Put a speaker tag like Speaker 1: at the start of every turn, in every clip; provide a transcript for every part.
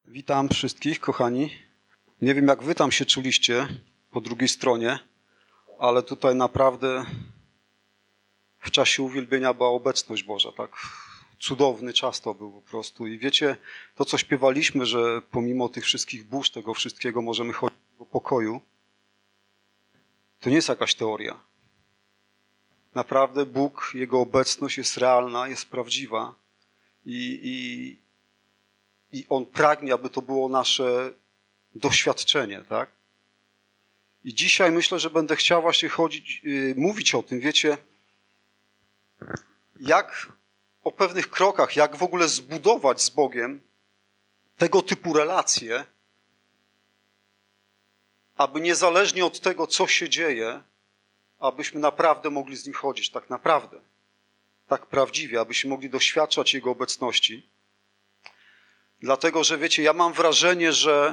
Speaker 1: Witam wszystkich, kochani. Nie wiem, jak wy tam się czuliście po drugiej stronie, ale tutaj naprawdę w czasie uwielbienia była obecność Boża, tak? Cudowny czas to był po prostu. I wiecie, to co śpiewaliśmy, że pomimo tych wszystkich burz, tego wszystkiego możemy chodzić do pokoju, to nie jest jakaś teoria. Naprawdę Bóg, Jego obecność jest realna, jest prawdziwa i On pragnie, aby to było nasze doświadczenie, tak? I dzisiaj myślę, że będę chciał właśnie mówić o tym, wiecie, jak o pewnych krokach, jak w ogóle zbudować z Bogiem tego typu relacje, aby niezależnie od tego, co się dzieje, abyśmy naprawdę mogli z Nim chodzić, tak naprawdę, tak prawdziwie, abyśmy mogli doświadczać Jego obecności. Dlatego, że wiecie, ja mam wrażenie, że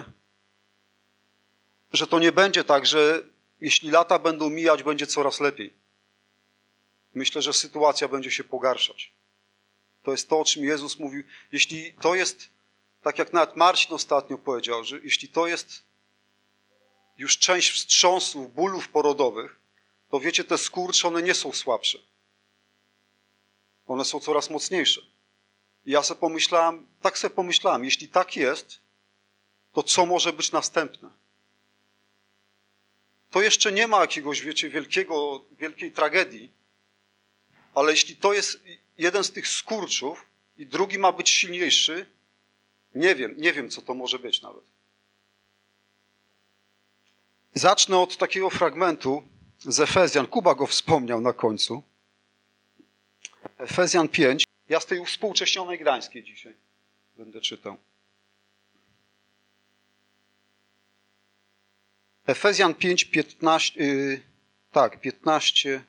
Speaker 1: to nie będzie tak, że jeśli lata będą mijać, będzie coraz lepiej. Myślę, że sytuacja będzie się pogarszać. To jest to, o czym Jezus mówił. Jeśli to jest, tak jak nawet Marcin ostatnio powiedział, że jeśli to jest już część wstrząsów, bólów porodowych, to wiecie, te skurcze, one nie są słabsze. One są coraz mocniejsze. I ja sobie pomyślałem, jeśli tak jest, to co może być następne? To jeszcze nie ma jakiegoś, wiecie, wielkiej tragedii, ale jeśli to jest jeden z tych skurczów i drugi ma być silniejszy, nie wiem, co to może być nawet. Zacznę od takiego fragmentu z Efezjan. Kuba go wspomniał na końcu. Efezjan 5. Ja z tej współcześnionej gdańskiej dzisiaj będę czytał. Efezjan 5, 15,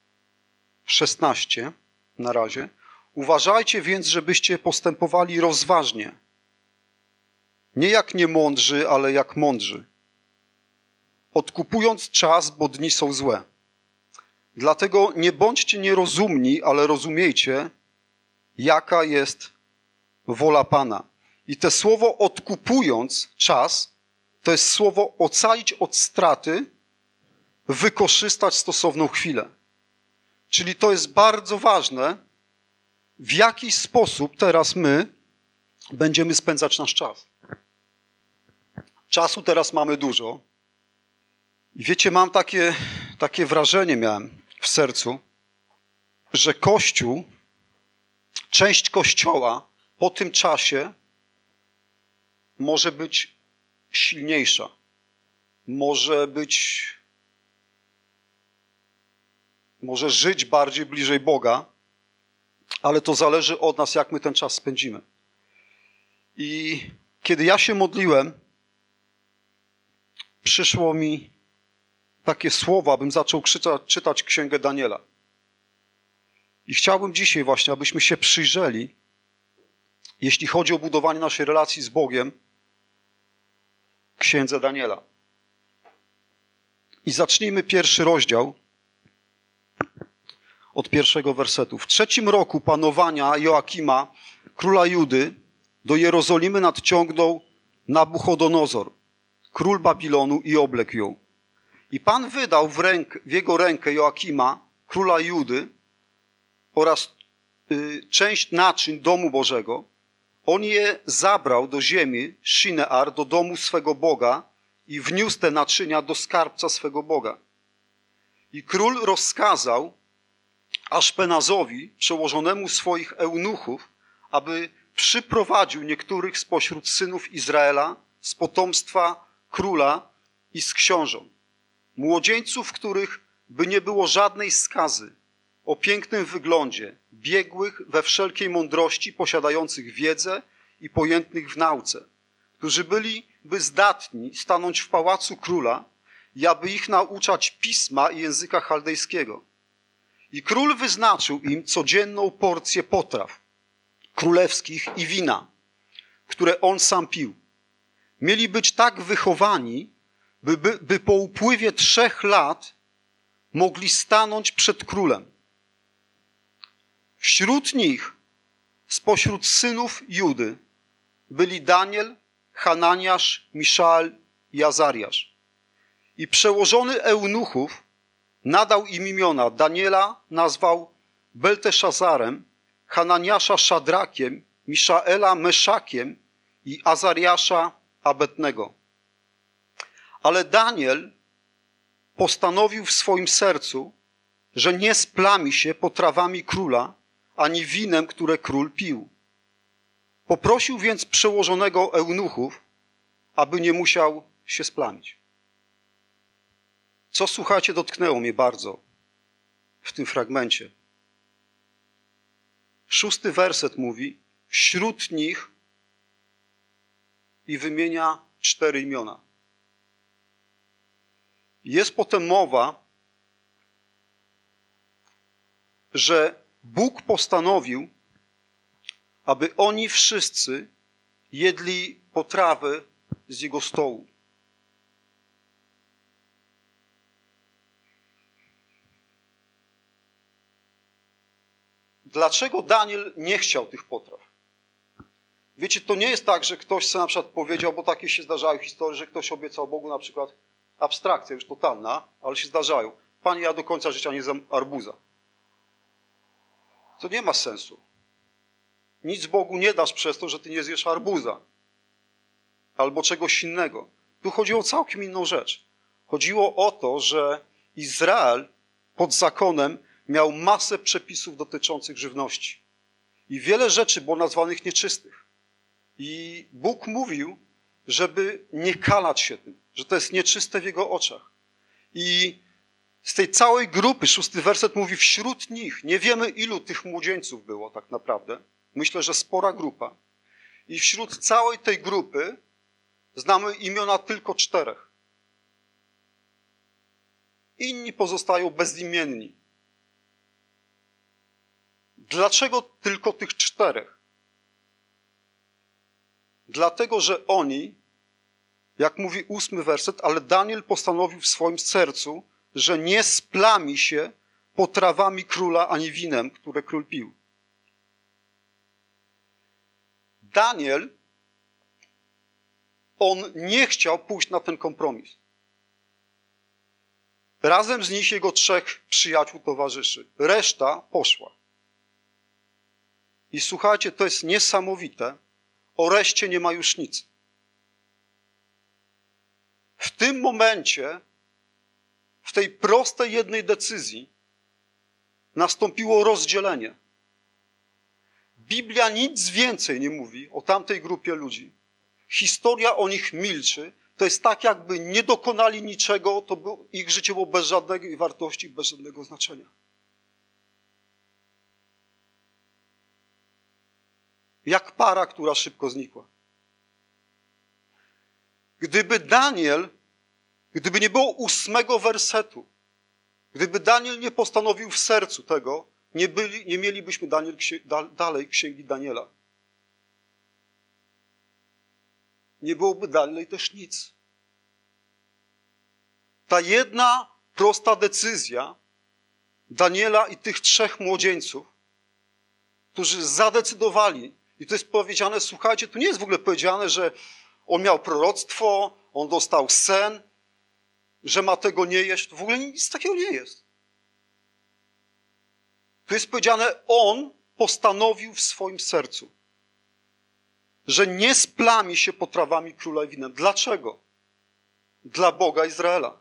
Speaker 1: 16 na razie. Uważajcie więc, żebyście postępowali rozważnie. Nie jak niemądrzy, ale jak mądrzy. Odkupując czas, bo dni są złe. Dlatego nie bądźcie nierozumni, ale rozumiejcie, jaka jest wola Pana. I to słowo odkupując czas, to jest słowo ocalić od straty, wykorzystać stosowną chwilę. Czyli to jest bardzo ważne, w jaki sposób teraz my będziemy spędzać nasz czas. Czasu teraz mamy dużo. I wiecie, mam takie wrażenie miałem w sercu, że Kościół, część Kościoła po tym czasie może być silniejsza. Może żyć bardziej bliżej Boga, ale to zależy od nas, jak my ten czas spędzimy. I kiedy ja się modliłem, przyszło mi takie słowa, abym zaczął czytać Księgę Daniela. I chciałbym dzisiaj właśnie, abyśmy się przyjrzeli, jeśli chodzi o budowanie naszej relacji z Bogiem, Księdze Daniela. I zacznijmy pierwszy rozdział od pierwszego wersetu. W 3. roku panowania Joakima, króla Judy, do Jerozolimy nadciągnął Nabuchodonozor, król Babilonu, i oblekł ją. I Pan wydał w jego rękę Joakima, króla Judy, oraz część naczyń domu Bożego. On je zabrał do ziemi Shinear, do domu swego Boga, i wniósł te naczynia do skarbca swego Boga. I król rozkazał Aszpenazowi, przełożonemu swoich eunuchów, aby przyprowadził niektórych spośród synów Izraela z potomstwa króla i z książąt. Młodzieńców, których by nie było żadnej skazy, o pięknym wyglądzie, biegłych we wszelkiej mądrości, posiadających wiedzę i pojętnych w nauce, którzy byliby zdatni stanąć w pałacu króla i aby ich nauczać pisma i języka chaldejskiego. I król wyznaczył im codzienną porcję potraw królewskich i wina, które on sam pił. Mieli być tak wychowani, by po upływie 3 lat mogli stanąć przed królem. Wśród nich, spośród synów Judy, byli Daniel, Hananiasz, Miszael i Azariasz. I przełożony eunuchów nadał im imiona. Daniela nazwał Belteszazarem, Hananiasza Szadrakiem, Miszaela Meszakiem i Azariasza Abednego. Ale Daniel postanowił w swoim sercu, że nie splami się potrawami króla, ani winem, które król pił. Poprosił więc przełożonego eunuchów, aby nie musiał się splamić. Co, słuchajcie, dotknęło mnie bardzo w tym fragmencie. 6 werset mówi, wśród nich i wymienia 4 imiona. Jest potem mowa, że Bóg postanowił, aby oni wszyscy jedli potrawy z jego stołu. Dlaczego Daniel nie chciał tych potraw? Wiecie, to nie jest tak, że ktoś sobie na przykład powiedział, bo takie się zdarzają historie, że ktoś obiecał Bogu na przykład abstrakcja już totalna, ale się zdarzają. Panie, ja do końca życia nie zjem arbuza. To nie ma sensu. Nic Bogu nie dasz przez to, że ty nie zjesz arbuza. Albo czegoś innego. Tu chodziło o całkiem inną rzecz. Chodziło o to, że Izrael pod zakonem miał masę przepisów dotyczących żywności. I wiele rzeczy było nazwanych nieczystych. I Bóg mówił, żeby nie kalać się tym, że to jest nieczyste w jego oczach. I z tej całej grupy, 6 werset mówi, wśród nich, nie wiemy ilu tych młodzieńców było tak naprawdę. Myślę, że spora grupa. I wśród całej tej grupy znamy imiona tylko 4. Inni pozostają bezimienni. Dlaczego tylko tych 4? Dlatego, że oni, jak mówi 8 werset, ale Daniel postanowił w swoim sercu, że nie splami się potrawami króla ani winem, które król pił. Daniel, on nie chciał pójść na ten kompromis. Razem z nich jego 3 przyjaciół towarzyszy. Reszta poszła. I słuchajcie, to jest niesamowite. O reszcie nie ma już nic. W tym momencie, w tej prostej jednej decyzji nastąpiło rozdzielenie. Biblia nic więcej nie mówi o tamtej grupie ludzi. Historia o nich milczy. To jest tak, jakby nie dokonali niczego, to ich życie było bez żadnej wartości, bez żadnego znaczenia. Jak para, która szybko znikła. Gdyby nie było 8 wersetu, gdyby Daniel nie postanowił w sercu tego, nie mielibyśmy dalej księgi Daniela. Nie byłoby dalej też nic. Ta jedna prosta decyzja Daniela i tych 3 młodzieńców, którzy zadecydowali, i to jest powiedziane, słuchajcie, tu nie jest w ogóle powiedziane, że on miał proroctwo, on dostał sen, że ma tego nie jeść. W ogóle nic takiego nie jest. Tu jest powiedziane, on postanowił w swoim sercu, że nie splami się potrawami króla i winem. Dlaczego? Dla Boga Izraela.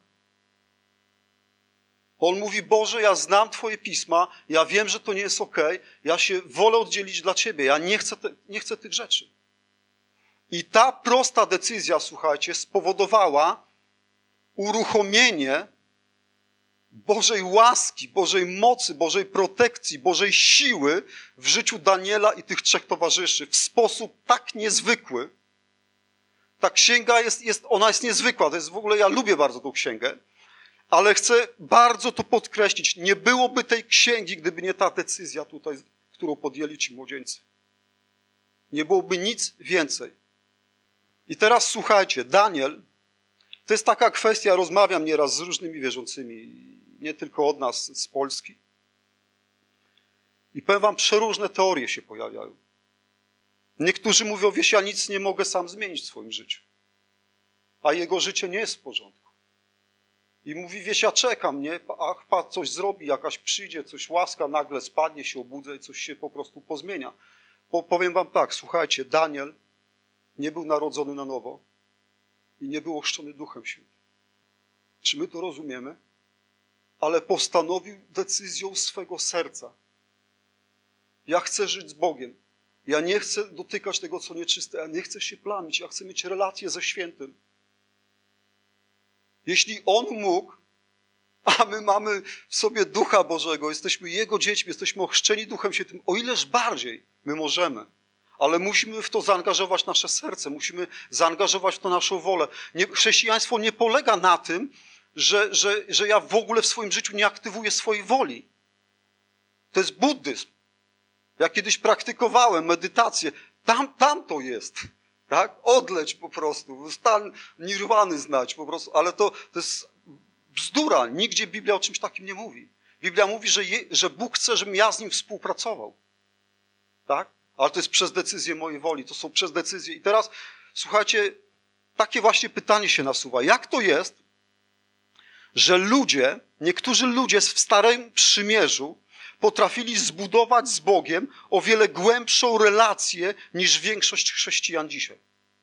Speaker 1: On mówi, Boże, ja znam Twoje pisma, ja wiem, że to nie jest okej, ja się wolę oddzielić dla Ciebie, ja nie chcę tych rzeczy. I ta prosta decyzja, słuchajcie, spowodowała uruchomienie Bożej łaski, Bożej mocy, Bożej protekcji, Bożej siły w życiu Daniela i tych 3 towarzyszy w sposób tak niezwykły. Ta księga ona jest niezwykła, to jest w ogóle, ja lubię bardzo tą księgę, ale chcę bardzo to podkreślić. Nie byłoby tej księgi, gdyby nie ta decyzja tutaj, którą podjęli ci młodzieńcy. Nie byłoby nic więcej. I teraz słuchajcie, Daniel, to jest taka kwestia, rozmawiam nieraz z różnymi wierzącymi, nie tylko od nas, z Polski. I powiem wam, przeróżne teorie się pojawiają. Niektórzy mówią, wiesz, ja nic nie mogę sam zmienić w swoim życiu. A jego życie nie jest w porządku. I mówi, wiesz, ja czekam, nie? Ach, Pan coś zrobi, jakaś przyjdzie, coś łaska, nagle spadnie, się obudzę i coś się po prostu pozmienia. Powiem wam tak, słuchajcie, Daniel nie był narodzony na nowo i nie był ochrzczony Duchem Świętym. Czy my to rozumiemy? Ale postanowił decyzją swego serca. Ja chcę żyć z Bogiem. Ja nie chcę dotykać tego, co nieczyste. Ja nie chcę się plamić. Ja chcę mieć relację ze Świętym. Jeśli On mógł, a my mamy w sobie Ducha Bożego, jesteśmy Jego dziećmi, jesteśmy ochrzczeni Duchem Świętym, o ileż bardziej my możemy. Ale musimy w to zaangażować nasze serce, musimy zaangażować w to naszą wolę. Chrześcijaństwo nie polega na tym, że ja w ogóle w swoim życiu nie aktywuję swojej woli. To jest buddyzm. Ja kiedyś praktykowałem medytację. Tam to jest. Tak? Odleć po prostu. Stan nirwany znać po prostu. Ale to jest bzdura. Nigdzie Biblia o czymś takim nie mówi. Biblia mówi, że Bóg chce, żebym ja z Nim współpracował. Tak? Ale to jest przez decyzję mojej woli. To są przez decyzję. I teraz, słuchajcie, takie właśnie pytanie się nasuwa. Jak to jest, że niektórzy ludzie w Starym Przymierzu potrafili zbudować z Bogiem o wiele głębszą relację niż większość chrześcijan dzisiaj?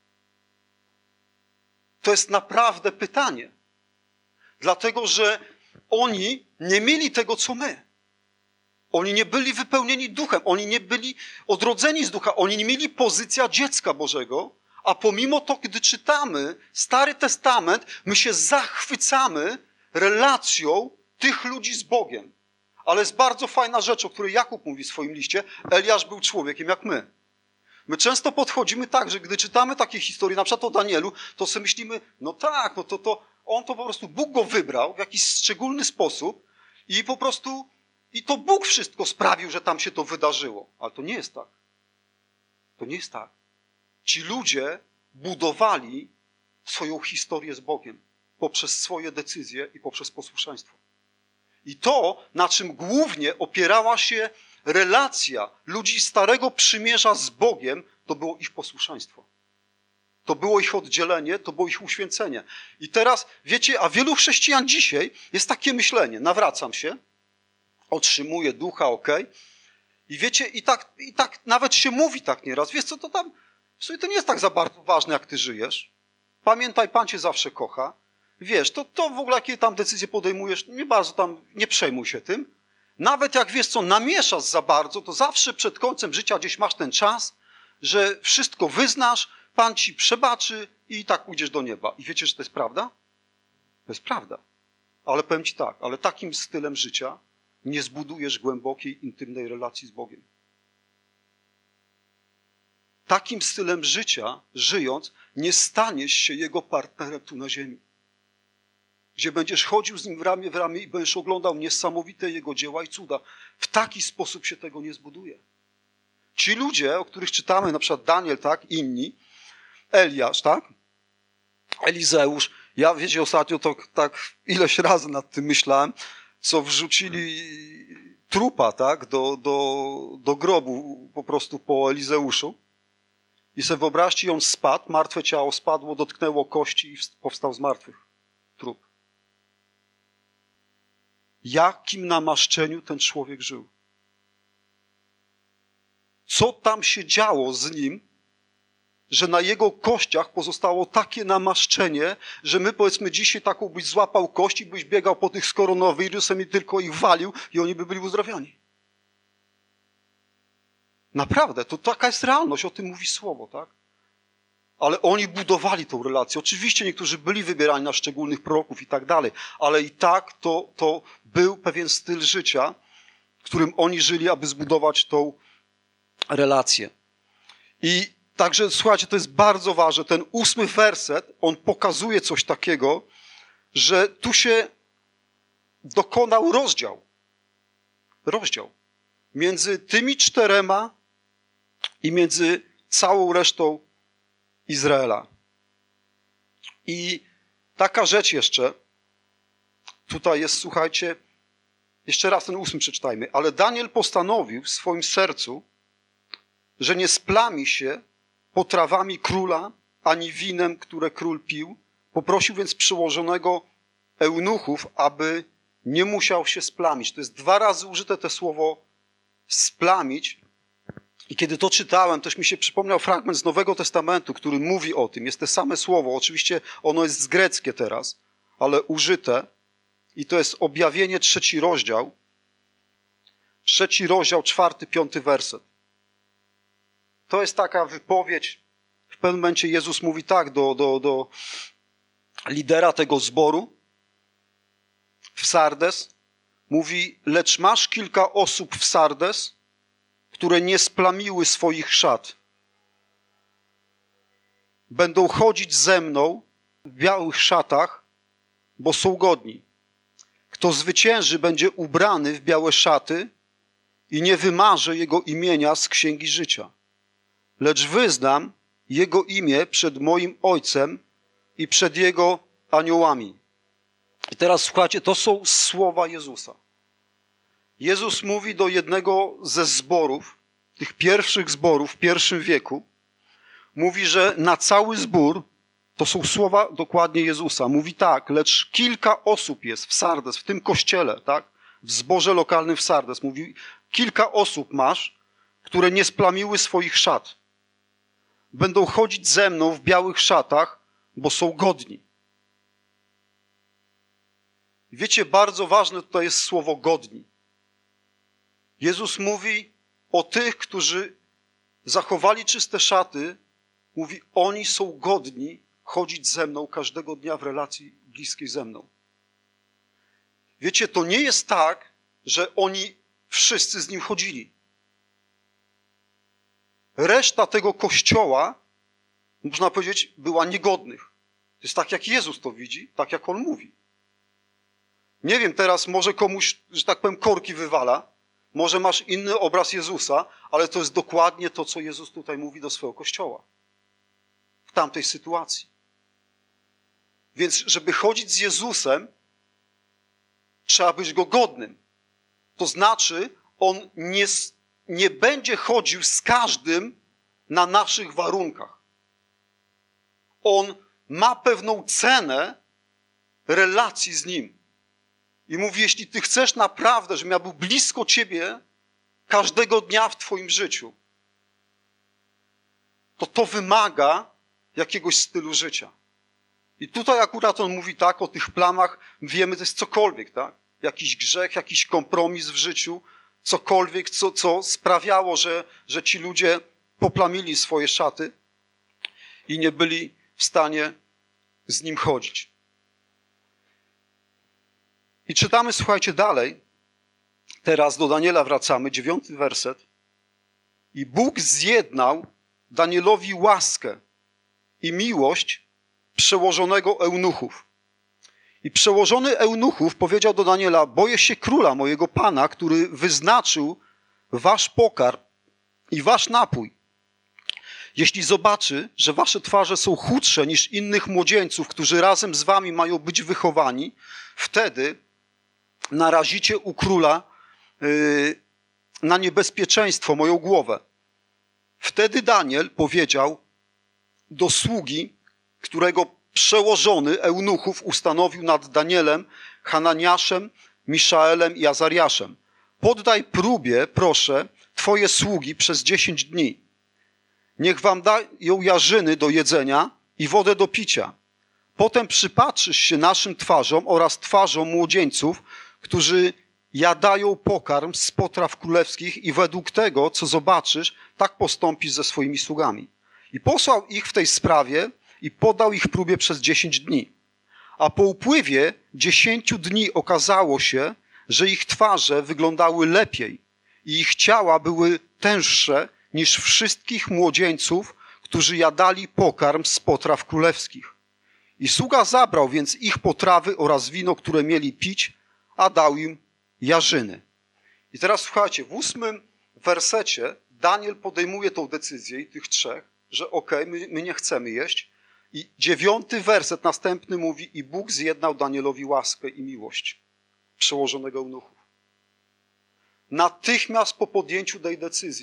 Speaker 1: To jest naprawdę pytanie. Dlatego, że oni nie mieli tego, co my. Oni nie byli wypełnieni Duchem. Oni nie byli odrodzeni z Ducha. Oni nie mieli pozycja dziecka Bożego. A pomimo to, gdy czytamy Stary Testament, my się zachwycamy relacją tych ludzi z Bogiem. Ale jest bardzo fajna rzecz, o której Jakub mówi w swoim liście. Eliasz był człowiekiem jak my. My często podchodzimy tak, że gdy czytamy takie historie, na przykład o Danielu, to sobie myślimy, no tak, no to on to po prostu, Bóg go wybrał w jakiś szczególny sposób i po prostu, i to Bóg wszystko sprawił, że tam się to wydarzyło. Ale to nie jest tak. To nie jest tak. Ci ludzie budowali swoją historię z Bogiem poprzez swoje decyzje i poprzez posłuszeństwo. I to, na czym głównie opierała się relacja ludzi Starego Przymierza z Bogiem, to było ich posłuszeństwo. To było ich oddzielenie, to było ich uświęcenie. I teraz, wiecie, a wielu chrześcijan dzisiaj jest takie myślenie, nawracam się, otrzymuję Ducha, okej. I wiecie, i tak nawet się mówi tak nieraz, wiesz co, to tam, w sumie to nie jest tak za bardzo ważne, jak ty żyjesz. Pamiętaj, Pan cię zawsze kocha. Wiesz, to w ogóle jakie tam decyzje podejmujesz, nie bardzo tam, nie przejmuj się tym. Nawet jak wiesz co, namieszasz za bardzo, to zawsze przed końcem życia gdzieś masz ten czas, że wszystko wyznasz, Pan ci przebaczy i tak pójdziesz do nieba. I wiecie, że to jest prawda? To jest prawda. Ale powiem ci tak, ale takim stylem życia nie zbudujesz głębokiej, intymnej relacji z Bogiem. Takim stylem życia, żyjąc, nie staniesz się Jego partnerem tu na ziemi. Gdzie będziesz chodził z Nim w ramię i będziesz oglądał niesamowite Jego dzieła i cuda. W taki sposób się tego nie zbuduje. Ci ludzie, o których czytamy, na przykład Daniel, tak, inni, Eliasz, tak, Elizeusz, ja wiecie, ostatnio to tak ileś razy nad tym myślałem, co wrzucili trupa, tak, do grobu po prostu po Elizeuszu. I sobie wyobraźcie, on spadł, martwe ciało spadło, dotknęło kości i powstał z martwych. Trup. Jakim namaszczeniu ten człowiek żył? Co tam się działo z nim, że na jego kościach pozostało takie namaszczenie, że my powiedzmy dzisiaj taką byś złapał kość i byś biegał po tych z koronawirusem i tylko ich walił i oni by byli uzdrawiani. Naprawdę, to taka jest realność, o tym mówi Słowo, tak? Ale oni budowali tą relację. Oczywiście niektórzy byli wybierani na szczególnych proroków i tak dalej, ale i tak to był pewien styl życia, w którym oni żyli, aby zbudować tą relację. I także, słuchajcie, to jest bardzo ważne. Ten 8 werset, on pokazuje coś takiego, że tu się dokonał rozdział. Rozdział. Między tymi 4 i między całą resztą Izraela. I taka rzecz jeszcze, tutaj jest, słuchajcie, jeszcze raz ten 8 przeczytajmy. Ale Daniel postanowił w swoim sercu, że nie splami się potrawami króla, ani winem, które król pił. Poprosił więc przełożonego eunuchów, aby nie musiał się splamić. To jest 2 razy użyte to słowo splamić. I kiedy to czytałem, też mi się przypomniał fragment z Nowego Testamentu, który mówi o tym. Jest to same słowo. Oczywiście ono jest greckie teraz, ale użyte. I to jest Objawienie 3 rozdział. 3 rozdział, 4, 5 werset. To jest taka wypowiedź. W pewnym momencie Jezus mówi tak do lidera tego zboru w Sardes. Mówi, lecz masz kilka osób w Sardes, które nie splamiły swoich szat. Będą chodzić ze mną w białych szatach, bo są godni. Kto zwycięży, będzie ubrany w białe szaty i nie wymarzę jego imienia z księgi życia. Lecz wyznam jego imię przed moim Ojcem i przed jego aniołami. I teraz słuchajcie, to są słowa Jezusa. Jezus mówi do jednego ze zborów, tych pierwszych zborów w I wieku, mówi, że na cały zbór, to są słowa dokładnie Jezusa, mówi tak, lecz kilka osób jest w Sardes, w tym kościele, tak, w zborze lokalnym w Sardes, mówi, kilka osób masz, które nie splamiły swoich szat. Będą chodzić ze mną w białych szatach, bo są godni. Wiecie, bardzo ważne tutaj jest słowo godni. Jezus mówi o tych, którzy zachowali czyste szaty, mówi, oni są godni chodzić ze mną każdego dnia w relacji bliskiej ze mną. Wiecie, to nie jest tak, że oni wszyscy z nim chodzili. Reszta tego kościoła, można powiedzieć, była niegodnych. To jest tak, jak Jezus to widzi, tak jak on mówi. Nie wiem, teraz może komuś, że tak powiem, korki wywala, może masz inny obraz Jezusa, ale to jest dokładnie to, co Jezus tutaj mówi do swojego kościoła. W tamtej sytuacji. Więc, żeby chodzić z Jezusem, trzeba być Go godnym. To znaczy, On nie będzie chodził z każdym na naszych warunkach. On ma pewną cenę relacji z Nim. I mówi, jeśli Ty chcesz naprawdę, żebym ja był blisko Ciebie każdego dnia w Twoim życiu, to wymaga jakiegoś stylu życia. I tutaj akurat on mówi tak, o tych plamach, wiemy, to jest cokolwiek, tak? Jakiś grzech, jakiś kompromis w życiu, cokolwiek, co sprawiało, że ci ludzie poplamili swoje szaty i nie byli w stanie z nim chodzić. I czytamy, słuchajcie, dalej. Teraz do Daniela wracamy, 9 werset. I Bóg zjednał Danielowi łaskę i miłość przełożonego eunuchów. I przełożony eunuchów powiedział do Daniela, boję się króla, mojego pana, który wyznaczył wasz pokarm i wasz napój. Jeśli zobaczy, że wasze twarze są chudsze niż innych młodzieńców, którzy razem z wami mają być wychowani, wtedy narazicie u króla na niebezpieczeństwo moją głowę. Wtedy Daniel powiedział do sługi, którego przełożony eunuchów ustanowił nad Danielem, Hananiaszem, Miszaelem i Azariaszem. Poddaj próbie, proszę, twoje sługi przez 10 dni. Niech wam dają jarzyny do jedzenia i wodę do picia. Potem przypatrzysz się naszym twarzom oraz twarzom młodzieńców, którzy jadają pokarm z potraw królewskich i według tego, co zobaczysz, tak postąpisz ze swoimi sługami. I posłał ich w tej sprawie i podał ich próbie przez 10 dni. A po upływie 10 dni okazało się, że ich twarze wyglądały lepiej i ich ciała były tęższe niż wszystkich młodzieńców, którzy jadali pokarm z potraw królewskich. I sługa zabrał więc ich potrawy oraz wino, które mieli pić, a dał im jarzyny. I teraz słuchajcie, w 8 wersecie Daniel podejmuje tą decyzję i tych trzech, że okej, my nie chcemy jeść. I 9 werset następny mówi, i Bóg zjednał Danielowi łaskę i miłość przełożonego eunuchów. Natychmiast po podjęciu tej decyzji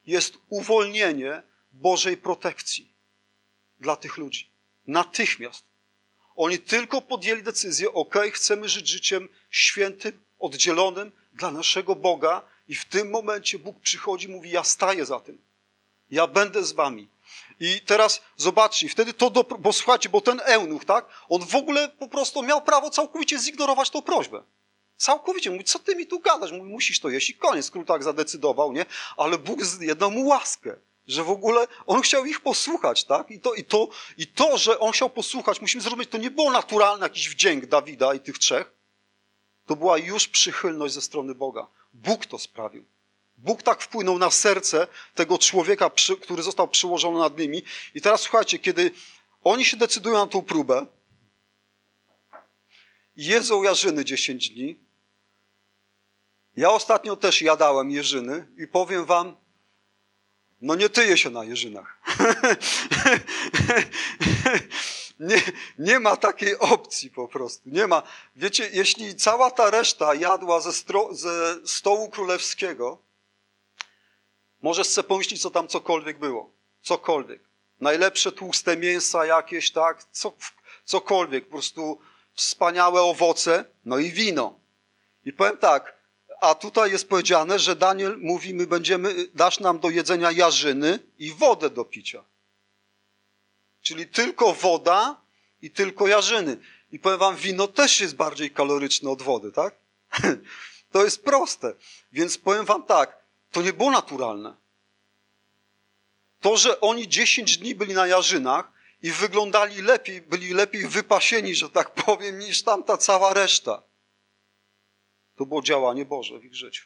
Speaker 1: jest uwolnienie Bożej protekcji dla tych ludzi. Natychmiast. Oni tylko podjęli decyzję, chcemy żyć życiem świętym, oddzielonym dla naszego Boga i w tym momencie Bóg przychodzi i mówi, ja staję za tym. Ja będę z wami. I teraz zobaczcie, wtedy bo słuchajcie, bo ten eunuch, tak, on w ogóle po prostu miał prawo całkowicie zignorować tą prośbę. Całkowicie. Mówi, co ty mi tu gadasz? Mówi, musisz to jeść i koniec. Król tak zadecydował, nie? Ale Bóg jedną mu łaskę, że w ogóle on chciał ich posłuchać, tak? I to, że on chciał posłuchać, musimy zrozumieć, to nie było naturalny jakiś wdzięk Dawida i tych trzech. To była już przychylność ze strony Boga. Bóg to sprawił. Bóg tak wpłynął na serce tego człowieka, który został przyłożony nad nimi. I teraz słuchajcie, kiedy oni się decydują na tą próbę, jedzą jarzyny 10 dni. Ja ostatnio też jadałem jeżyny i powiem wam, no nie tyje się na jeżynach. Nie ma takiej opcji po prostu. Nie ma. Wiecie, jeśli cała ta reszta jadła ze stołu królewskiego, możesz sobie pomyśleć, co tam cokolwiek było. Cokolwiek. Najlepsze tłuste mięsa jakieś, tak? Cokolwiek. Po prostu wspaniałe owoce, no i wino. I powiem tak, a tutaj jest powiedziane, że Daniel mówi, dasz nam do jedzenia jarzyny i wodę do picia. Czyli tylko woda i tylko jarzyny. I powiem wam, wino też jest bardziej kaloryczne od wody, tak? To jest proste. Więc powiem wam tak, to nie było naturalne. To, że oni 10 dni byli na jarzynach i wyglądali lepiej, byli lepiej wypasieni, że tak powiem, niż tamta cała reszta. To było działanie Boże w ich życiu.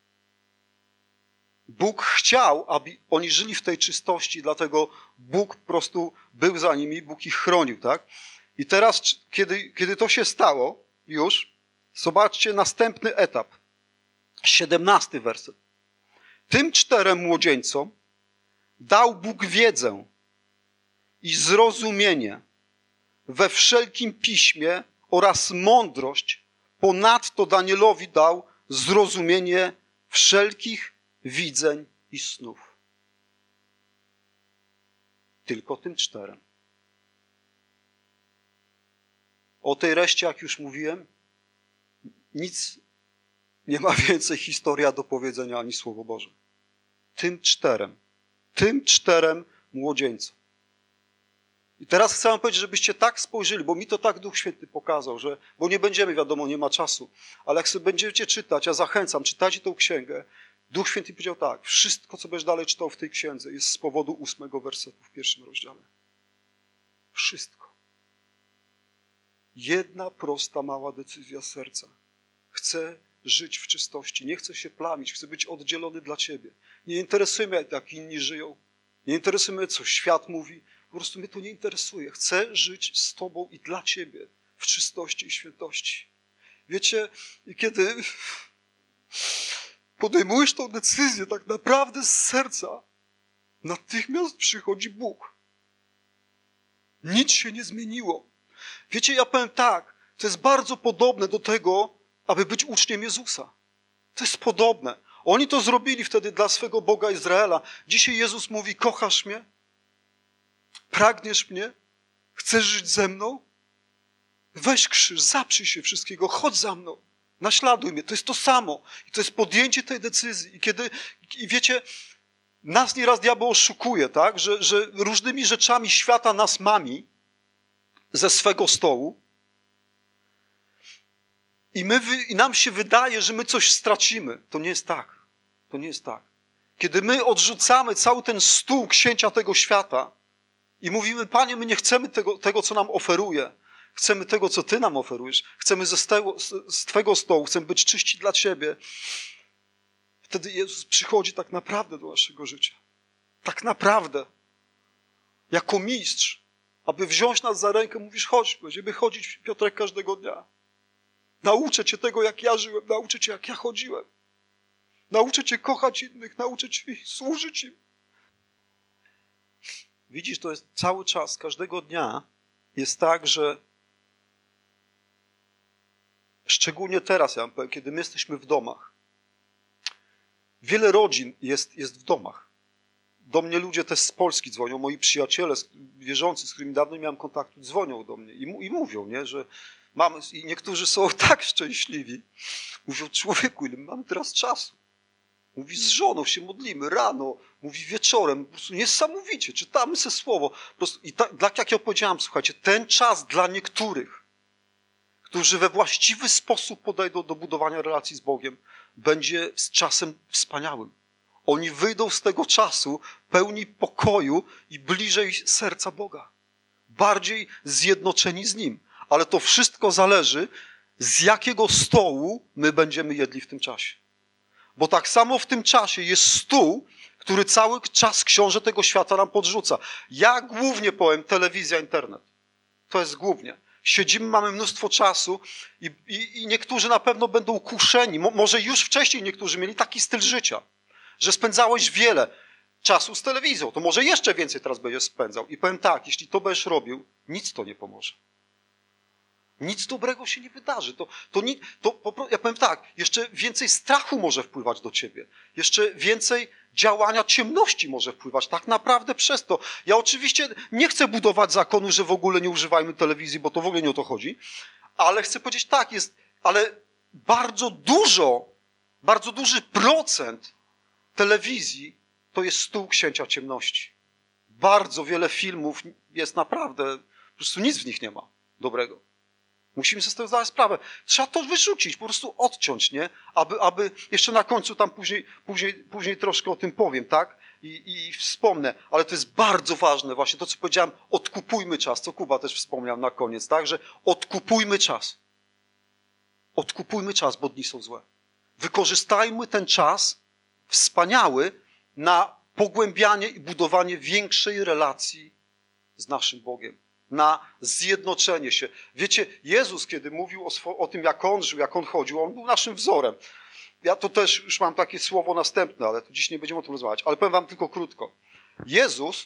Speaker 1: Bóg chciał, aby oni żyli w tej czystości, dlatego Bóg po prostu był za nimi, Bóg ich chronił, tak? I teraz, kiedy to się stało już, zobaczcie następny etap. 17 werset. Tym 4 młodzieńcom dał Bóg wiedzę i zrozumienie we wszelkim piśmie oraz mądrość. Ponadto Danielowi dał zrozumienie wszelkich widzeń i snów. Tylko tym 4. O tej reszcie, jak już mówiłem, nic nie ma więcej historia do powiedzenia ani Słowo Boże. Tym 4 młodzieńcom. I teraz chcę wam powiedzieć, żebyście tak spojrzeli, bo mi to tak Duch Święty pokazał, bo nie będziemy, wiadomo, nie ma czasu, ale jak sobie będziecie czytać, ja zachęcam, czytajcie tą księgę. Duch Święty powiedział tak, wszystko, co będziesz dalej czytał w tej księdze, jest z powodu 8 wersetu w 1 rozdziale. Wszystko. Jedna prosta, mała decyzja serca. Chcę żyć w czystości, nie chcę się plamić, chcę być oddzielony dla Ciebie. Nie interesuje mnie, jak inni żyją. Nie interesuje mnie, co świat mówi. Po prostu mnie to nie interesuje. Chcę żyć z Tobą i dla Ciebie w czystości i świętości. Wiecie, i kiedy podejmujesz tą decyzję tak naprawdę z serca, natychmiast przychodzi Bóg. Nic się nie zmieniło. Wiecie, ja powiem tak, to jest bardzo podobne do tego, aby być uczniem Jezusa. To jest podobne. Oni to zrobili wtedy dla swego Boga Izraela. Dzisiaj Jezus mówi, kochasz mnie? Pragniesz mnie? Chcesz żyć ze mną? Weź krzyż, zaprzyj się wszystkiego, chodź za mną. Naśladuj mnie. To jest to samo. I to jest podjęcie tej decyzji. I wiecie, nas nieraz diabeł oszukuje, tak? Że różnymi rzeczami świata nas mami ze swego stołu. I nam się wydaje, że my coś stracimy. To nie jest tak. To nie jest tak. Kiedy my odrzucamy cały ten stół księcia tego świata i mówimy, Panie, my nie chcemy tego, co nam oferuje. Chcemy tego, co Ty nam oferujesz. Chcemy z Twego stołu. Chcemy być czyści dla Ciebie. Wtedy Jezus przychodzi tak naprawdę do naszego życia. Tak naprawdę. Jako mistrz. Aby wziąć nas za rękę, mówisz, chodź, będziemy chodzić, Piotrek, każdego dnia. Nauczę Cię tego, jak ja żyłem. Nauczę Cię, jak ja chodziłem. Nauczę Cię kochać innych. Nauczę Cię służyć im. Widzisz, to jest cały czas, każdego dnia jest tak, że szczególnie teraz, ja powiem, kiedy my jesteśmy w domach. Wiele rodzin jest w domach. do mnie ludzie też z Polski dzwonią, moi przyjaciele wierzący, z którymi dawno nie miałem kontaktu, dzwonią do mnie i mówią, nie, że mamy, i niektórzy są tak szczęśliwi. Mówią, człowieku, ile mamy teraz czasu? Mówi, z żoną się modlimy rano, mówi wieczorem, po prostu niesamowicie, czytamy se słowo. Po prostu, i tak jak ja powiedziałem, słuchajcie, ten czas dla niektórych, którzy we właściwy sposób podejdą do budowania relacji z Bogiem, będzie z czasem wspaniałym. Oni wyjdą z tego czasu pełni pokoju i bliżej serca Boga. Bardziej zjednoczeni z Nim. Ale to wszystko zależy, z jakiego stołu my będziemy jedli w tym czasie. Bo tak samo w tym czasie jest stół, który cały czas książę tego świata nam podrzuca. Ja głównie powiem telewizja, internet. To jest głównie. Siedzimy, mamy mnóstwo czasu i niektórzy na pewno będą kuszeni. Może już wcześniej niektórzy mieli taki styl życia, że spędzałeś wiele czasu z telewizją. To może jeszcze więcej teraz będziesz spędzał. I powiem tak, jeśli to będziesz robił, nic to nie pomoże. Nic dobrego się nie wydarzy. Ja powiem tak, jeszcze więcej strachu może wpływać do ciebie. Jeszcze więcej działania ciemności może wpływać. Tak naprawdę przez to. Ja oczywiście nie chcę budować zakonu, że w ogóle nie używajmy telewizji, bo to w ogóle nie o to chodzi. Ale chcę powiedzieć tak, ale bardzo duży procent telewizji to jest stół księcia ciemności. Bardzo wiele filmów jest naprawdę, po prostu nic w nich nie ma dobrego. Musimy sobie z tego zdawać sprawę. Trzeba to wyrzucić, po prostu odciąć, nie? Aby jeszcze na końcu tam później troszkę o tym powiem, tak? I wspomnę, ale to jest bardzo ważne właśnie, to co powiedziałem, odkupujmy czas, co Kuba też wspomniał na koniec, tak? Że odkupujmy czas. Odkupujmy czas, bo dni są złe. Wykorzystajmy ten czas wspaniały na pogłębianie i budowanie większej relacji z naszym Bogiem. Na zjednoczenie się. Wiecie, Jezus, kiedy mówił o tym, jak On żył, jak On chodził, On był naszym wzorem. Ja to też już mam takie słowo następne, ale to dziś nie będziemy o tym rozmawiać. Ale powiem wam tylko krótko. Jezus,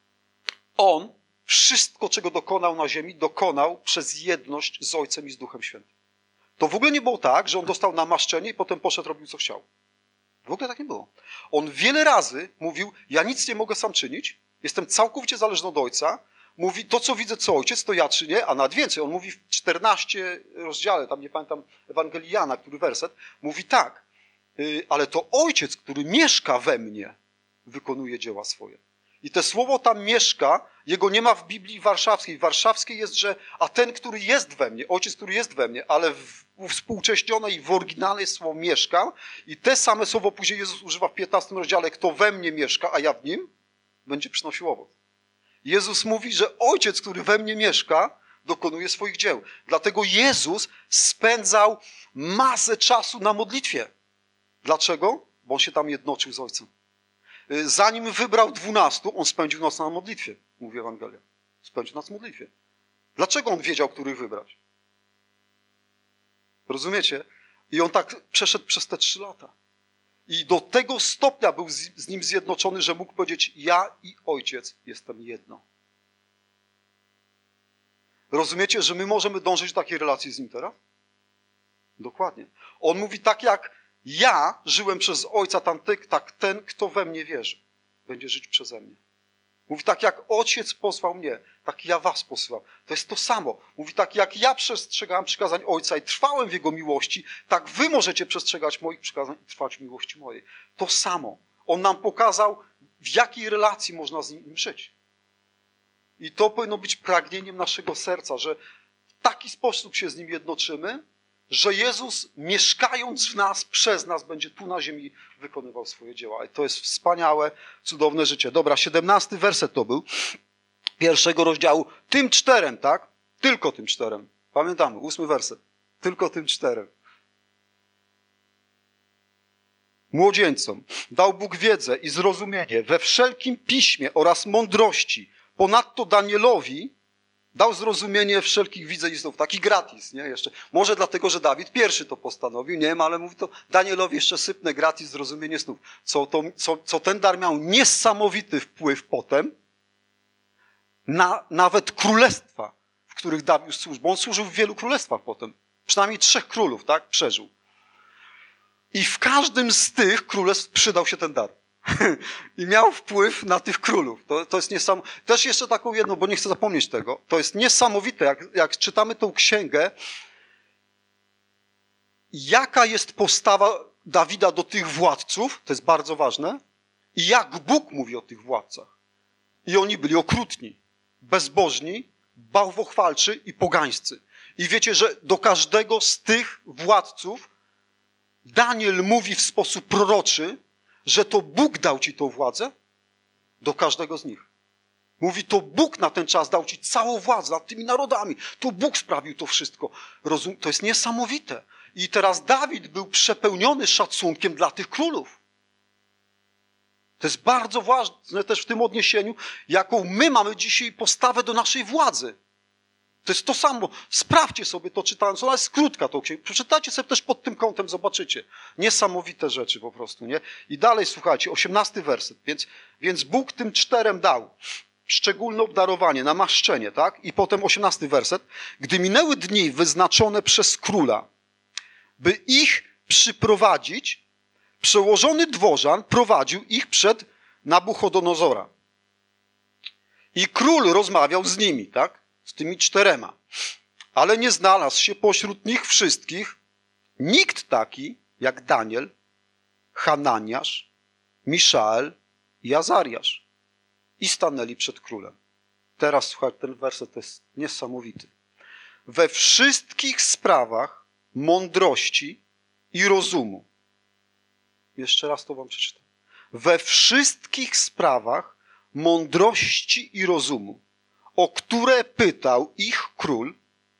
Speaker 1: On wszystko, czego dokonał na ziemi, dokonał przez jedność z Ojcem i z Duchem Świętym. To w ogóle nie było tak, że On dostał namaszczenie i potem poszedł, robił co chciał. W ogóle tak nie było. On wiele razy mówił, ja nic nie mogę sam czynić, jestem całkowicie zależny od Ojca. Mówi, to co widzę, co Ojciec, to ja czynię, a nawet więcej. On mówi w 14 rozdziale, tam nie pamiętam, Ewangelii Jana, który werset, mówi tak, ale to Ojciec, który mieszka we mnie, wykonuje dzieła swoje. I to słowo tam mieszka, jego nie ma w Biblii warszawskiej. W warszawskiej jest, że a ten, który jest we mnie, Ojciec, który jest we mnie, ale współcześnione i w oryginale jest słowo mieszka i te same słowo później Jezus używa w 15 rozdziale, kto we mnie mieszka, a ja w nim, będzie przynosił owoc. Jezus mówi, że Ojciec, który we mnie mieszka, dokonuje swoich dzieł. Dlatego Jezus spędzał masę czasu na modlitwie. Dlaczego? Bo On się tam jednoczył z Ojcem. Zanim wybrał 12, On spędził noc na modlitwie, mówi Ewangelia. Spędził noc na modlitwie. Dlaczego On wiedział, których wybrać? Rozumiecie? I On tak przeszedł przez te 3 lata. I do tego stopnia był z Nim zjednoczony, że mógł powiedzieć, ja i Ojciec jestem jedno. Rozumiecie, że my możemy dążyć do takiej relacji z Nim teraz? Dokładnie. On mówi, tak jak ja żyłem przez Ojca, tak ten, kto we mnie wierzy, będzie żyć przeze mnie. Mówi, tak jak Ojciec posłał mnie, tak ja was posyłam. To jest to samo. Mówi, tak jak ja przestrzegałem przykazań Ojca i trwałem w Jego miłości, tak wy możecie przestrzegać moich przykazań i trwać w miłości mojej. To samo. On nam pokazał, w jakiej relacji można z Nim żyć. I to powinno być pragnieniem naszego serca, że w taki sposób się z Nim jednoczymy, że Jezus, mieszkając w nas, przez nas, będzie tu na ziemi wykonywał swoje dzieła. I to jest wspaniałe, cudowne życie. Dobra, 17 werset to był. 1 rozdziału. Tym 4, tak? Tylko tym 4. Pamiętamy, 8 werset. Tylko tym 4. Młodzieńcom dał Bóg wiedzę i zrozumienie we wszelkim piśmie oraz mądrości. Ponadto Danielowi dał zrozumienie wszelkich widzeń i snów. Taki gratis, nie? Jeszcze. Może dlatego, że Dawid pierwszy to postanowił, nie wiem, ale mówi to Danielowi jeszcze sypnę gratis zrozumienie snów. Co ten dar miał niesamowity wpływ potem na nawet królestwa, w których Dawid służył. Bo on służył w wielu królestwach potem. Przynajmniej 3 królów, tak? Przeżył. I w każdym z tych królestw przydał się ten dar. I miał wpływ na tych królów. To jest niesamowite. Też jeszcze taką jedną, bo nie chcę zapomnieć tego. To jest niesamowite, jak czytamy tą księgę, jaka jest postawa Dawida do tych władców, to jest bardzo ważne, i jak Bóg mówi o tych władcach. I oni byli okrutni, bezbożni, bałwochwalczy i pogańscy. I wiecie, że do każdego z tych władców Daniel mówi w sposób proroczy, że to Bóg dał ci tą władzę, do każdego z nich. Mówi, to Bóg na ten czas dał ci całą władzę nad tymi narodami. To Bóg sprawił to wszystko. To jest niesamowite. I teraz Dawid był przepełniony szacunkiem dla tych królów. To jest bardzo ważne też w tym odniesieniu, jaką my mamy dzisiaj postawę do naszej władzy. To jest to samo. Sprawdźcie sobie to czytając. Ona jest krótka, tą księgę. Przeczytajcie sobie też pod tym kątem, zobaczycie. Niesamowite rzeczy po prostu, nie? I dalej słuchajcie, 18 werset. Więc Bóg tym 4 dał szczególne obdarowanie, namaszczenie, tak? I potem 18 werset. Gdy minęły dni wyznaczone przez króla, by ich przyprowadzić, przełożony dworzan prowadził ich przed Nabuchodonozora. I król rozmawiał z nimi, tak? Z tymi 4. Ale nie znalazł się pośród nich wszystkich nikt taki jak Daniel, Hananiasz, Miszael i Azariasz. I stanęli przed królem. Teraz słuchaj, ten werset to jest niesamowity. We wszystkich sprawach mądrości i rozumu. Jeszcze raz to wam przeczytam. We wszystkich sprawach mądrości i rozumu, o które pytał ich król,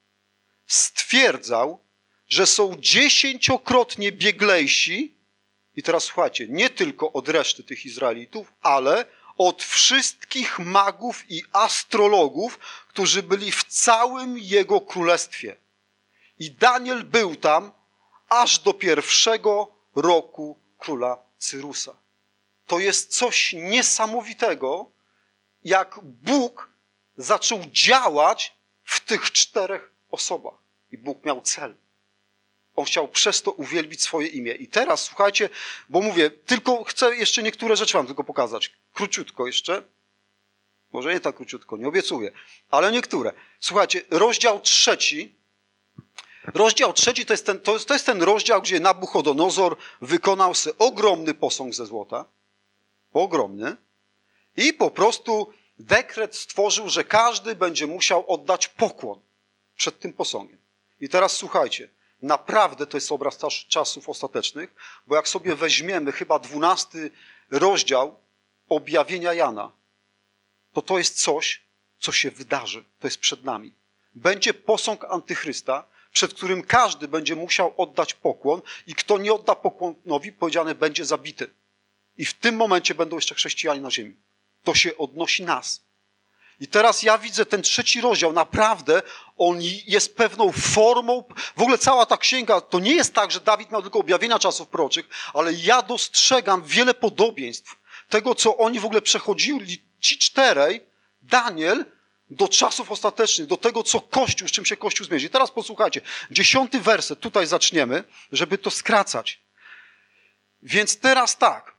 Speaker 1: stwierdzał, że są 10-krotnie bieglejsi, i teraz słuchajcie, nie tylko od reszty tych Izraelitów, ale od wszystkich magów i astrologów, którzy byli w całym jego królestwie. I Daniel był tam aż do 1. roku króla Cyrusa. To jest coś niesamowitego, jak Bóg zaczął działać w tych 4 osobach. I Bóg miał cel. On chciał przez to uwielbić swoje imię. I teraz, słuchajcie, bo mówię, tylko chcę jeszcze niektóre rzeczy wam tylko pokazać. Króciutko jeszcze. Może nie tak króciutko, nie obiecuję, ale niektóre. Słuchajcie, rozdział 3. Rozdział 3 to jest ten rozdział, gdzie Nabuchodonozor wykonał sobie ogromny posąg ze złota. Ogromny. I po prostu dekret stworzył, że każdy będzie musiał oddać pokłon przed tym posągiem. I teraz słuchajcie, naprawdę to jest obraz czasów ostatecznych, bo jak sobie weźmiemy chyba 12 rozdział objawienia Jana, to jest coś, co się wydarzy. To jest przed nami. Będzie posąg Antychrysta, przed którym każdy będzie musiał oddać pokłon i kto nie odda pokłonowi, powiedziane, będzie zabity. I w tym momencie będą jeszcze chrześcijanie na ziemi. To się odnosi nas. I teraz ja widzę ten 3 rozdział, naprawdę on jest pewną formą, w ogóle cała ta księga, to nie jest tak, że Dawid miał tylko objawienia czasów proroczych, ale ja dostrzegam wiele podobieństw tego, co oni w ogóle przechodzili, ci 4, Daniel, do czasów ostatecznych, do tego, co Kościół, z czym się Kościół zmierzy. I teraz posłuchajcie, 10 werset, tutaj zaczniemy, żeby to skracać. Więc teraz tak,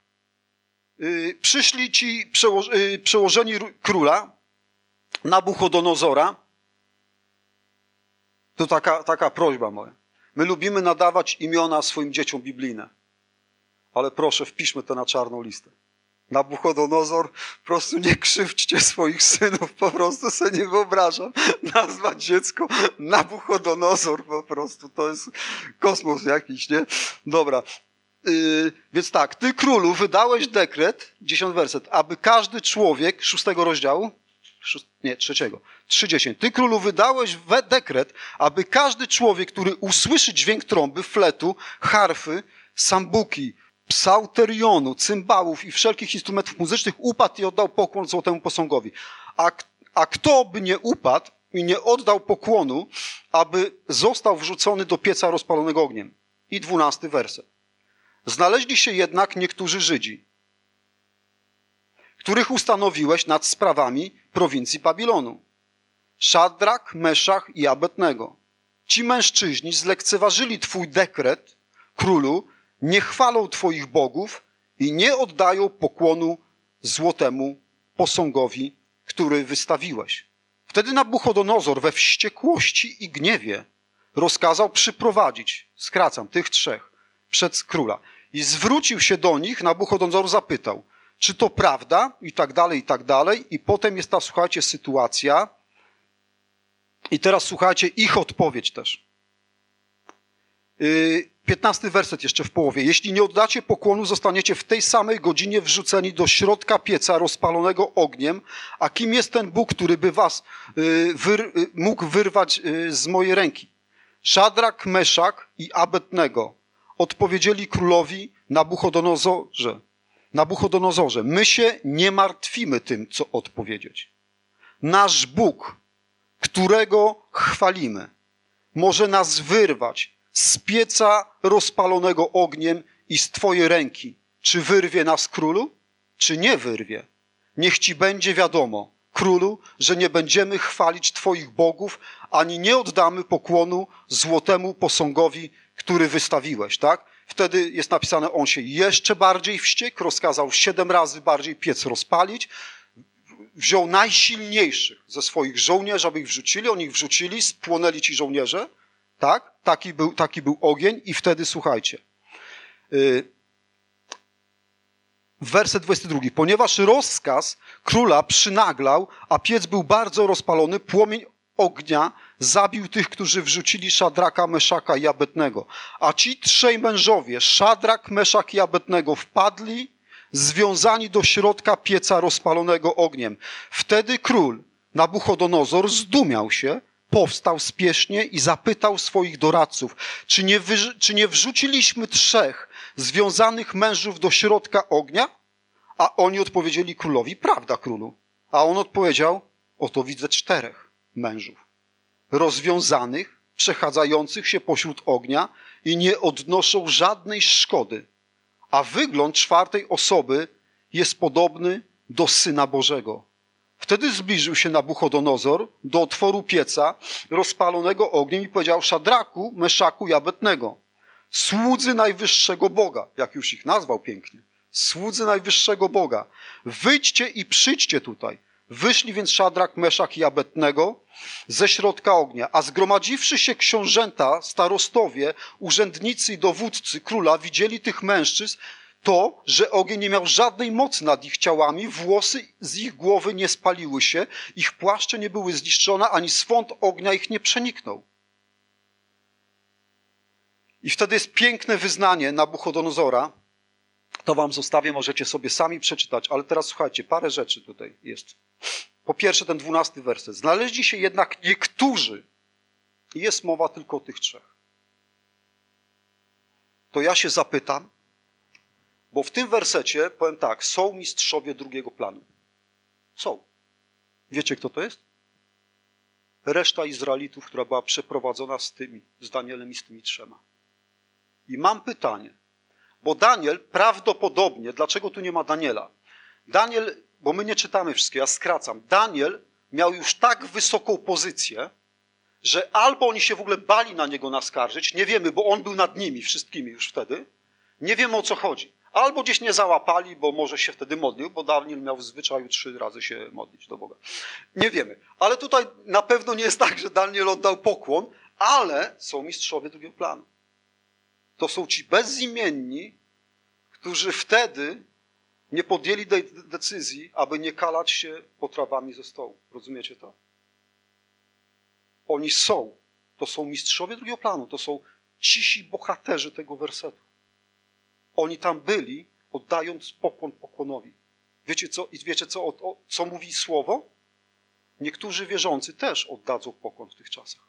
Speaker 1: przyszli ci przełożeni króla, Nabuchodonozora, to taka prośba moja. My lubimy nadawać imiona swoim dzieciom biblijne, ale proszę, wpiszmy to na czarną listę. Nabuchodonozor, po prostu nie krzywdźcie swoich synów, po prostu sobie nie wyobrażam nazwać dziecko Nabuchodonozor, po prostu to jest kosmos jakiś, nie? Dobra, więc tak, ty królu wydałeś dekret, 10 werset, aby każdy człowiek, 6 rozdziału, 3:10. Ty królu wydałeś dekret, aby każdy człowiek, który usłyszy dźwięk trąby, fletu, harfy, sambuki, psauterionu, cymbałów i wszelkich instrumentów muzycznych upadł i oddał pokłon złotemu posągowi. A kto by nie upadł i nie oddał pokłonu, aby został wrzucony do pieca rozpalonego ogniem. I 12 werset. Znaleźli się jednak niektórzy Żydzi, których ustanowiłeś nad sprawami prowincji Babilonu. Szadrak, Meszach i Abednego. Ci mężczyźni zlekceważyli twój dekret, królu, nie chwalą twoich bogów i nie oddają pokłonu złotemu posągowi, który wystawiłeś. Wtedy Nabuchodonozor we wściekłości i gniewie rozkazał przyprowadzić, skracam, tych trzech przed króla. I zwrócił się do nich, Nabuchodonozor zapytał, czy to prawda? I tak dalej, i tak dalej. I potem jest ta, słuchajcie, sytuacja. I teraz słuchajcie ich odpowiedź też. 15 werset jeszcze w połowie. Jeśli nie oddacie pokłonu, zostaniecie w tej samej godzinie wrzuceni do środka pieca rozpalonego ogniem. A kim jest ten Bóg, który by was mógł wyrwać z mojej ręki? Szadrak, Meszak i Abednego odpowiedzieli królowi Nabuchodonozorze, my się nie martwimy tym, co odpowiedzieć. Nasz Bóg, którego chwalimy, może nas wyrwać z pieca rozpalonego ogniem i z twojej ręki. Czy wyrwie nas królu, czy nie wyrwie? Niech ci będzie wiadomo, królu, że nie będziemy chwalić twoich bogów, ani nie oddamy pokłonu złotemu posągowi, który wystawiłeś, tak? Wtedy jest napisane, on się jeszcze bardziej wściekł, rozkazał 7 razy bardziej piec rozpalić, wziął najsilniejszych ze swoich żołnierzy, aby ich wrzucili, oni ich wrzucili, spłonęli ci żołnierze, tak? Taki był ogień i wtedy, słuchajcie, werset 22. Ponieważ rozkaz króla przynaglał, a piec był bardzo rozpalony, płomień ognia zabił tych, którzy wrzucili Szadraka, Meszaka i Abednego. A ci trzej mężowie, Szadrak, Meszak i Abednego, wpadli związani do środka pieca rozpalonego ogniem. Wtedy król Nabuchodonozor zdumiał się, powstał spiesznie i zapytał swoich doradców, czy nie wrzuciliśmy 3 związanych mężów do środka ognia? A oni odpowiedzieli królowi, prawda, królu. A on odpowiedział, oto widzę 4 mężów, rozwiązanych, przechadzających się pośród ognia i nie odnoszą żadnej szkody. A wygląd 4 osoby jest podobny do Syna Bożego. Wtedy zbliżył się Nabuchodonozor do otworu pieca rozpalonego ogniem i powiedział Szadraku, Meszaku i Abednego, słudzy najwyższego Boga, jak już ich nazwał pięknie, słudzy najwyższego Boga, wyjdźcie i przyjdźcie tutaj. Wyszli więc Szadrak, Meszak i Abednego ze środka ognia, a zgromadziwszy się książęta, starostowie, urzędnicy i dowódcy króla widzieli tych mężczyzn, to, że ogień nie miał żadnej mocy nad ich ciałami, włosy z ich głowy nie spaliły się, ich płaszcze nie były zniszczone, ani swąd ognia ich nie przeniknął. I wtedy jest piękne wyznanie Nabuchodonozora. To wam zostawię, możecie sobie sami przeczytać, ale teraz słuchajcie, parę rzeczy tutaj jest. Po pierwsze ten 12 werset. Znaleźli się jednak niektórzy, i jest mowa tylko o tych 3. To ja się zapytam, bo w tym wersecie, powiem tak, są mistrzowie drugiego planu. Są. Wiecie, kto to jest? Reszta Izraelitów, która była przeprowadzona z Danielem i z tymi 3. I mam pytanie, bo Daniel prawdopodobnie, dlaczego tu nie ma Daniela? Daniel, bo my nie czytamy wszystkiego, ja skracam. Daniel miał już tak wysoką pozycję, że albo oni się w ogóle bali na niego naskarżyć, nie wiemy, bo on był nad nimi wszystkimi już wtedy, nie wiemy o co chodzi. Albo gdzieś nie załapali, bo może się wtedy modlił, bo Daniel miał w zwyczaju 3 razy się modlić do Boga. Nie wiemy. Ale tutaj na pewno nie jest tak, że Daniel oddał pokłon, ale są mistrzowie drugiego planu. To są ci bezimienni, którzy wtedy nie podjęli decyzji, aby nie kalać się potrawami ze stołu. Rozumiecie to? Oni są. To są mistrzowie drugiego planu. To są cisi bohaterzy tego wersetu. Oni tam byli, oddając pokłon pokłonowi. Wiecie co mówi słowo? Niektórzy wierzący też oddadzą pokłon w tych czasach,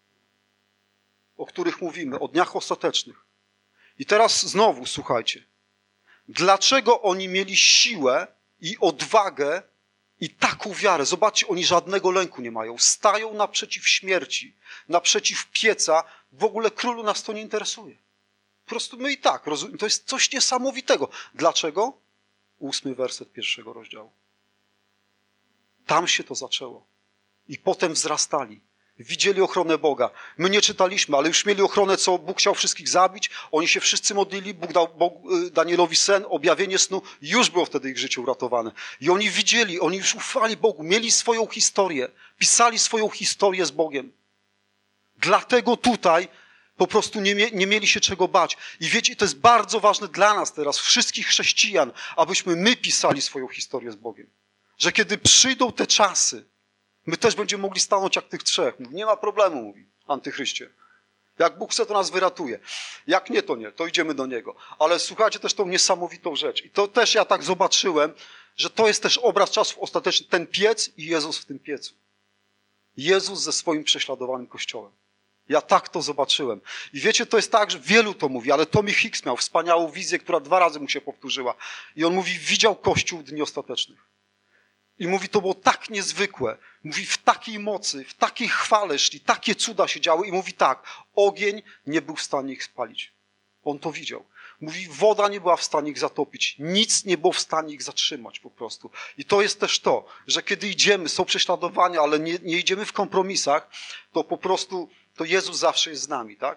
Speaker 1: o których mówimy, o dniach ostatecznych. I teraz znowu słuchajcie. Dlaczego oni mieli siłę i odwagę i taką wiarę? Zobaczcie, oni żadnego lęku nie mają. Stają naprzeciw śmierci, naprzeciw pieca. W ogóle królu nas to nie interesuje. Po prostu my i tak, to jest coś niesamowitego. Dlaczego? 8 werset 1 rozdziału. Tam się to zaczęło. I potem wzrastali. Widzieli ochronę Boga. My nie czytaliśmy, ale już mieli ochronę, co Bóg chciał wszystkich zabić. Oni się wszyscy modlili, Bóg dał Danielowi sen, objawienie snu. Już było wtedy ich życie uratowane. I oni widzieli, oni już ufali Bogu, mieli swoją historię, pisali swoją historię z Bogiem. Dlatego tutaj po prostu nie mieli się czego bać. I wiecie, to jest bardzo ważne dla nas teraz, wszystkich chrześcijan, abyśmy my pisali swoją historię z Bogiem. Że kiedy przyjdą te czasy, my też będziemy mogli stanąć jak tych trzech. Mówi, nie ma problemu, mówi antychryście. Jak Bóg chce, to nas wyratuje. Jak nie, to nie, to idziemy do Niego. Ale słuchajcie też tą niesamowitą rzecz. I to też ja tak zobaczyłem, że to jest też obraz czasów ostatecznych. Ten piec i Jezus w tym piecu. Jezus ze swoim prześladowanym Kościołem. Ja tak to zobaczyłem. I wiecie, to jest tak, że wielu to mówi, ale Tommy Hicks miał wspaniałą wizję, która 2 razy mu się powtórzyła. I on mówi, widział Kościół w dni ostatecznych. I mówi, to było tak niezwykłe. Mówi, w takiej mocy, w takiej chwale szli, takie cuda się działy. I mówi tak, ogień nie był w stanie ich spalić. On to widział. Mówi, woda nie była w stanie ich zatopić. Nic nie było w stanie ich zatrzymać po prostu. I to jest też to, że kiedy idziemy, są prześladowania, ale nie idziemy w kompromisach, to po prostu, to Jezus zawsze jest z nami, tak?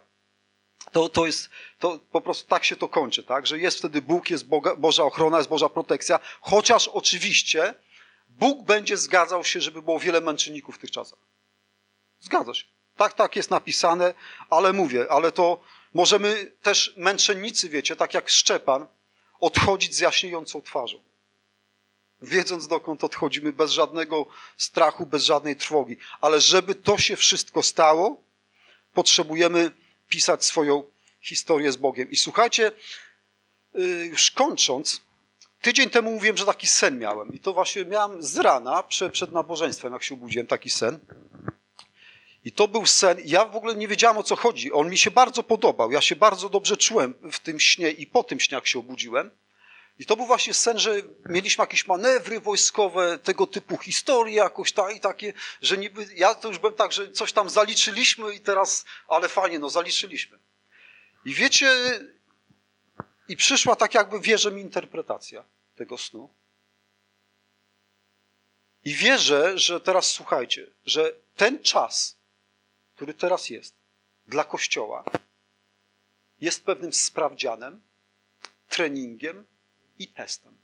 Speaker 1: To po prostu tak się to kończy, tak? Że jest wtedy Bóg, jest Boża ochrona, jest Boża protekcja, chociaż oczywiście Bóg będzie zgadzał się, żeby było wiele męczenników w tych czasach. Zgadza się. Tak jest napisane, ale mówię, ale to możemy też męczennicy, wiecie, tak jak Szczepan, odchodzić z jaśniejącą twarzą. Wiedząc, dokąd odchodzimy, bez żadnego strachu, bez żadnej trwogi. Ale żeby to się wszystko stało, potrzebujemy pisać swoją historię z Bogiem. I słuchajcie, już kończąc, tydzień temu mówiłem, że taki sen miałem. I to właśnie miałem z rana, przed nabożeństwem, jak się obudziłem, taki sen. I to był sen, ja w ogóle nie wiedziałem, o co chodzi. On mi się bardzo podobał. Ja się bardzo dobrze czułem w tym śnie i po tym śnie, jak się obudziłem. I to był właśnie sen, że mieliśmy jakieś manewry wojskowe, tego typu historie jakoś i takie, że niby, ja to już byłem tak, że coś tam zaliczyliśmy i teraz, ale fajnie, no zaliczyliśmy. I wiecie, i przyszła tak jakby, wierzę mi, interpretacja tego snu. I wierzę, że teraz słuchajcie, że ten czas, który teraz jest dla Kościoła, jest pewnym sprawdzianem, treningiem i testem.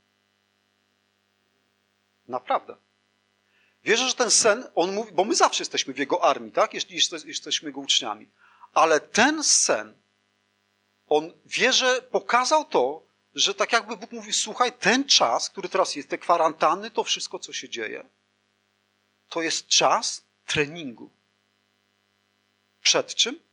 Speaker 1: Naprawdę. Wierzę, że ten sen, on mówi, bo my zawsze jesteśmy w jego armii, tak? Jeśli jesteśmy jego uczniami. Ale ten sen, on, wierzę, pokazał to, że tak jakby Bóg mówi, słuchaj, ten czas, który teraz jest, te kwarantanny, to wszystko, co się dzieje, to jest czas treningu. Przed czym?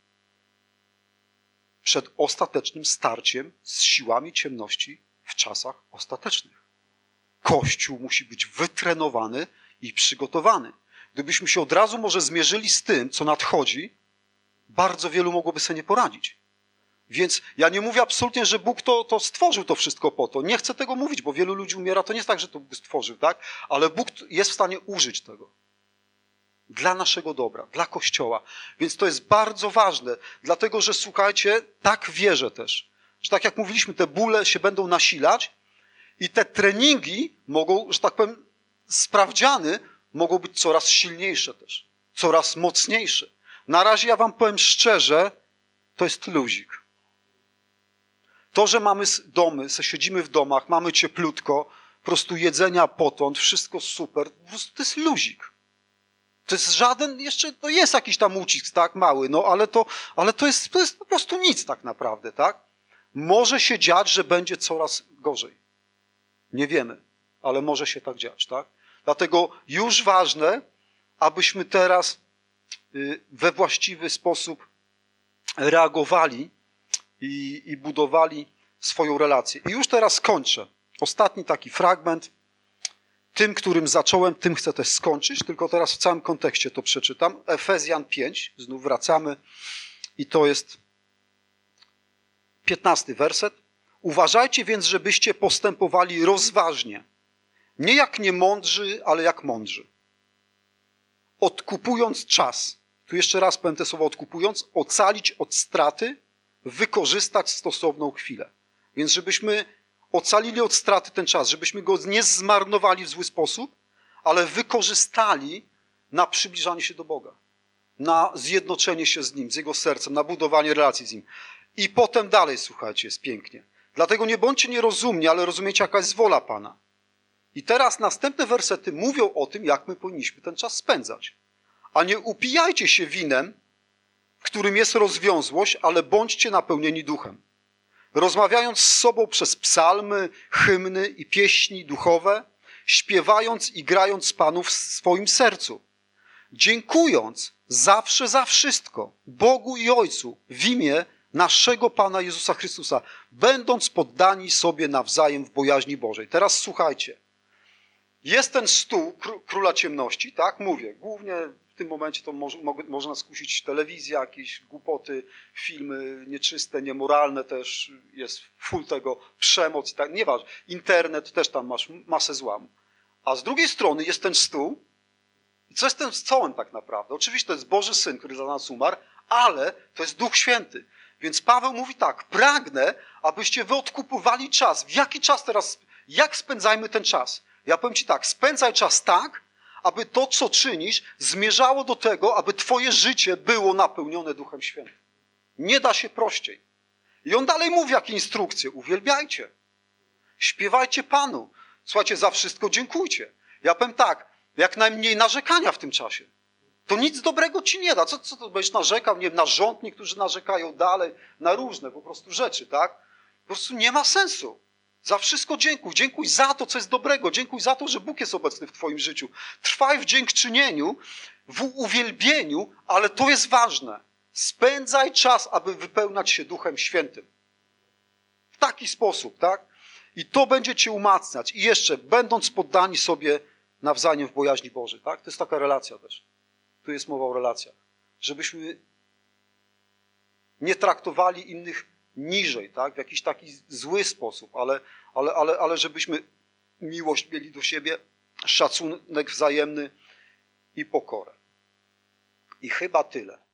Speaker 1: Przed ostatecznym starciem z siłami ciemności w czasach ostatecznych. Kościół musi być wytrenowany i przygotowany. Gdybyśmy się od razu może zmierzyli z tym, co nadchodzi, bardzo wielu mogłoby sobie nie poradzić. Więc ja nie mówię absolutnie, że Bóg to stworzył to wszystko po to. Nie chcę tego mówić, bo wielu ludzi umiera. To nie jest tak, że to Bóg stworzył, tak? Ale Bóg jest w stanie użyć tego. Dla naszego dobra, dla Kościoła. Więc to jest bardzo ważne, dlatego że słuchajcie, tak wierzę też, że tak jak mówiliśmy, te bóle się będą nasilać i te treningi mogą, że tak powiem, sprawdziany, mogą być coraz silniejsze też, coraz mocniejsze. Na razie ja wam powiem szczerze, to jest luzik. To, że mamy domy, siedzimy w domach, mamy cieplutko, po prostu jedzenia potąd, wszystko super, po prostu to jest luzik. To jest żaden, jeszcze to jest jakiś tam ucisk, tak, mały, no ale to jest po prostu nic tak naprawdę, tak? Może się dziać, że będzie coraz gorzej. Nie wiemy, ale może się tak dziać, tak? Dlatego już ważne, abyśmy teraz we właściwy sposób reagowali i budowali swoją relację. I już teraz kończę. Ostatni taki fragment. Tym, którym zacząłem, tym chcę też skończyć, tylko teraz w całym kontekście to przeczytam. Efezjan 5, znów wracamy i to jest 15 werset. Uważajcie więc, żebyście postępowali rozważnie. Nie jak niemądrzy, ale jak mądrzy. Odkupując czas. Tu jeszcze raz powiem te słowa odkupując. Ocalić od straty, wykorzystać stosowną chwilę. Więc żebyśmy ocalili od straty ten czas, żebyśmy go nie zmarnowali w zły sposób, ale wykorzystali na przybliżanie się do Boga. na zjednoczenie się z Nim, z Jego sercem, na budowanie relacji z Nim. I potem dalej, słuchajcie, jest pięknie. Dlatego nie bądźcie nierozumni, ale rozumiecie, jaka jest wola Pana. I teraz następne wersety mówią o tym, jak my powinniśmy ten czas spędzać. A nie upijajcie się winem, w którym jest rozwiązłość, ale bądźcie napełnieni duchem. Rozmawiając z sobą przez psalmy, hymny i pieśni duchowe, śpiewając i grając Panu w swoim sercu. Dziękując zawsze za wszystko Bogu i Ojcu w imię naszego Pana Jezusa Chrystusa, będąc poddani sobie nawzajem w bojaźni Bożej. Teraz słuchajcie. Jest ten stół króla ciemności, tak? Mówię, głównie w tym momencie to może nas kusić telewizja, jakieś głupoty, filmy nieczyste, niemoralne też, jest full tego, przemoc i tak, nieważne. Internet też tam masz masę złamu. A z drugiej strony jest ten stół. I co jest tym stołem tak naprawdę? Oczywiście to jest Boży Syn, który za nas umarł, ale to jest Duch Święty. Więc Paweł mówi tak, pragnę, abyście wy odkupowali czas. W jaki czas teraz, jak spędzajmy ten czas? Ja powiem ci tak, spędzaj czas tak, aby to, co czynisz, zmierzało do tego, aby twoje życie było napełnione Duchem Świętym. Nie da się prościej. I on dalej mówi, jakie instrukcje. Uwielbiajcie. Śpiewajcie Panu. Słuchajcie, za wszystko dziękujcie. Ja powiem tak, jak najmniej narzekania w tym czasie. To nic dobrego ci nie da. Co to będziesz narzekał? Nie wiem, na rząd niektórzy narzekają dalej, na różne po prostu rzeczy, tak? Po prostu nie ma sensu. Za wszystko dziękuj. Dziękuj za to, co jest dobrego. Dziękuj za to, że Bóg jest obecny w twoim życiu. Trwaj w dziękczynieniu, w uwielbieniu, ale to jest ważne. Spędzaj czas, aby wypełniać się Duchem Świętym. W taki sposób, tak? I to będzie cię umacniać. I jeszcze, będąc poddani sobie nawzajem w bojaźni Bożej, tak? To jest taka relacja też. Tu jest mowa o relacjach. Żebyśmy nie traktowali innych niżej, tak? W jakiś taki zły sposób, ale żebyśmy miłość mieli do siebie, szacunek wzajemny i pokorę. I chyba tyle.